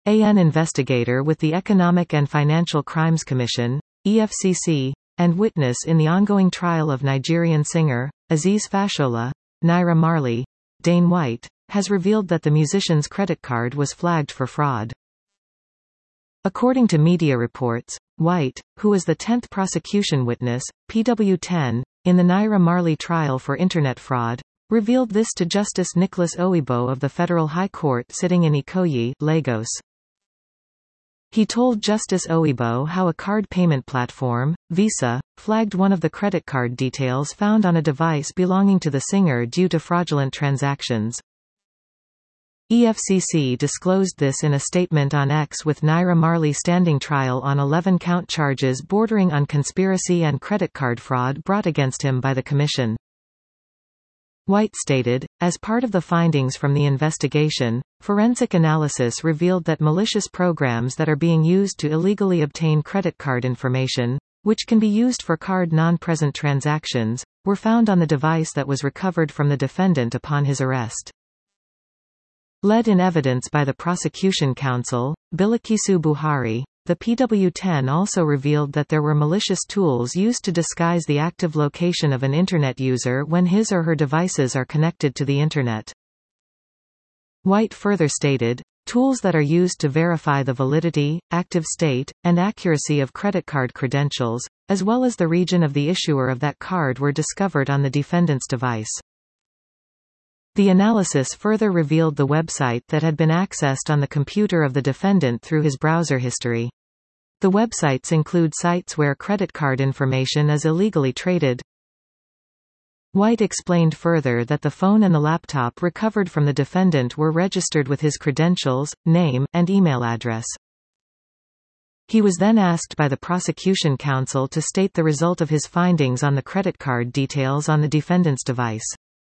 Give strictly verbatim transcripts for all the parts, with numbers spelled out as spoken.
an investigator with the Economic and Financial Crimes Commission, E F C C, and witness in the ongoing trial of Nigerian singer, Azeez Fashola, Naira Marley, Dane White, has revealed that the musician's credit card was flagged for fraud. According to media reports, White, who was the tenth prosecution witness, P W ten, in the Naira Marley trial for internet fraud, revealed this to Justice Nicholas Owibo of the Federal High Court sitting in Ikoyi, Lagos. He told Justice Owibo how a card payment platform, Visa, flagged one of the credit card details found on a device belonging to the singer due to fraudulent transactions. E F C C disclosed this in a statement on X, with Naira Marley standing trial on eleven count charges bordering on conspiracy and credit card fraud brought against him by the Commission. White stated, as part of the findings from the investigation, forensic analysis revealed that malicious programs that are being used to illegally obtain credit card information, which can be used for card non-present transactions, were found on the device that was recovered from the defendant upon his arrest. Led in evidence by the prosecution counsel, Bilikisu Buhari, the P W ten also revealed that there were malicious tools used to disguise the active location of an Internet user when his or her devices are connected to the Internet. White further stated, tools that are used to verify the validity, active state, and accuracy of credit card credentials, as well as the region of the issuer of that card, were discovered on the defendant's device. The analysis further revealed the website that had been accessed on the computer of the defendant through his browser history. The websites include sites where credit card information is illegally traded. White explained further that the phone and the laptop recovered from the defendant were registered with his credentials, name, and email address. He was then asked by the prosecution counsel to state the result of his findings on the credit card details on the defendant's device.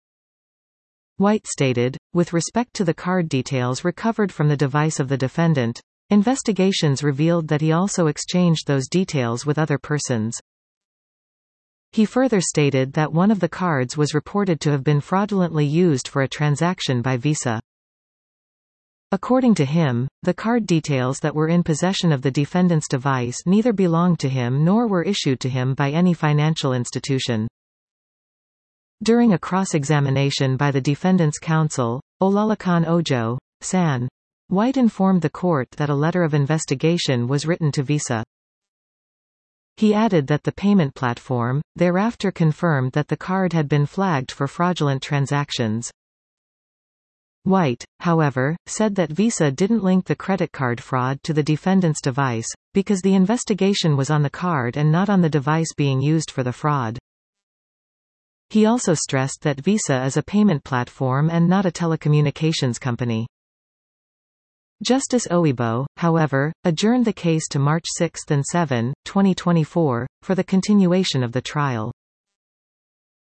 White stated, with respect to the card details recovered from the device of the defendant, investigations revealed that he also exchanged those details with other persons. He further stated that one of the cards was reported to have been fraudulently used for a transaction by Visa. According to him, the card details that were in possession of the defendant's device neither belonged to him nor were issued to him by any financial institution. During a cross-examination by the defendant's counsel, Olalekan Ojo, San, White informed the court that a letter of investigation was written to Visa. He added that the payment platform, thereafter confirmed that the card had been flagged for fraudulent transactions. White, however, said that Visa didn't link the credit card fraud to the defendant's device, because the investigation was on the card and not on the device being used for the fraud. He also stressed that Visa is a payment platform and not a telecommunications company. Justice Owibo, however, adjourned the case to March sixth and seventh, twenty twenty-four, for the continuation of the trial.